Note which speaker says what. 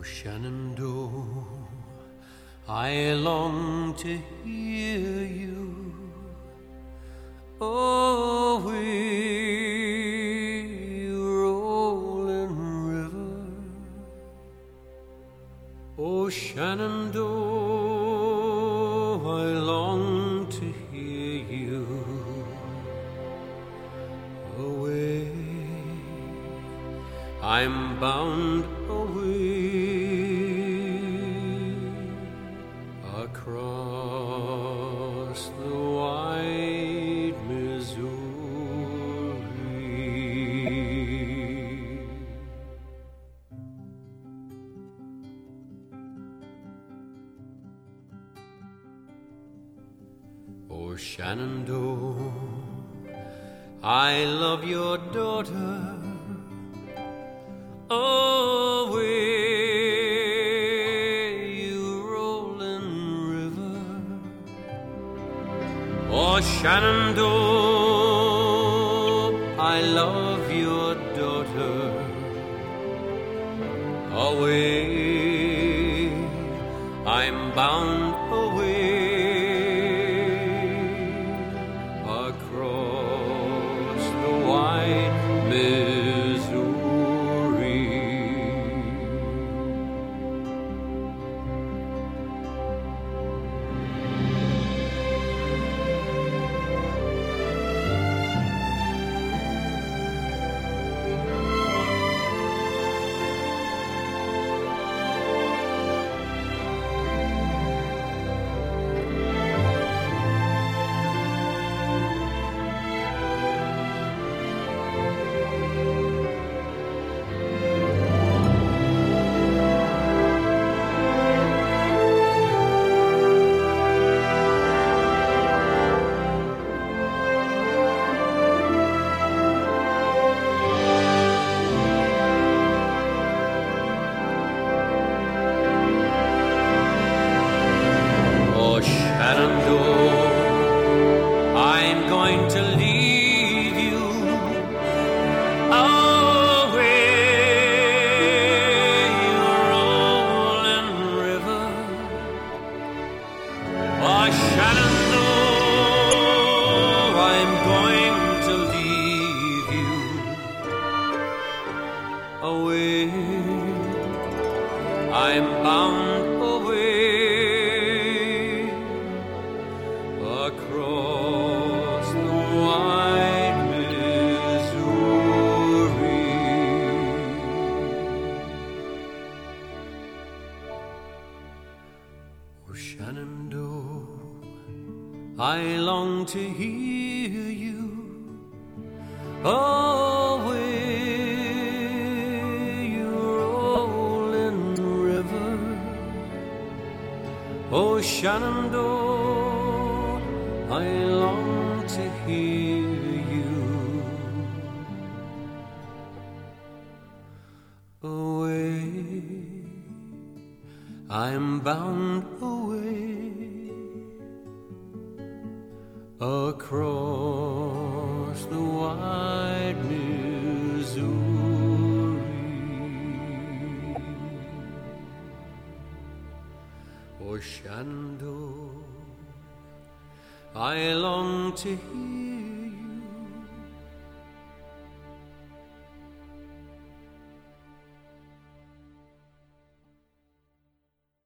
Speaker 1: Shenandoah, I long to hear you. Oh, we rolling river. Oh, Shenandoah, I long to hear you. Away, I'm bound away across the wide Missouri. Oh, Shenandoah, I love your daughter. Oh, way you rolling river. Oh, Shenandoah, I love your daughter. Away, I'm bound away across the wide Missouri. Shenandoah, I'm going to leave you. Away, you rolling river. Oh, Shenandoah, I'm going to leave you. Away, I'm bound away across the wide Missouri. Oh, Shenandoah, I long to hear you. Oh, way you rolling river. Oh, Shenandoah, I long to hear you. Away, I'm bound away across the wide Missouri. Oh, Shenandoah, I long to hear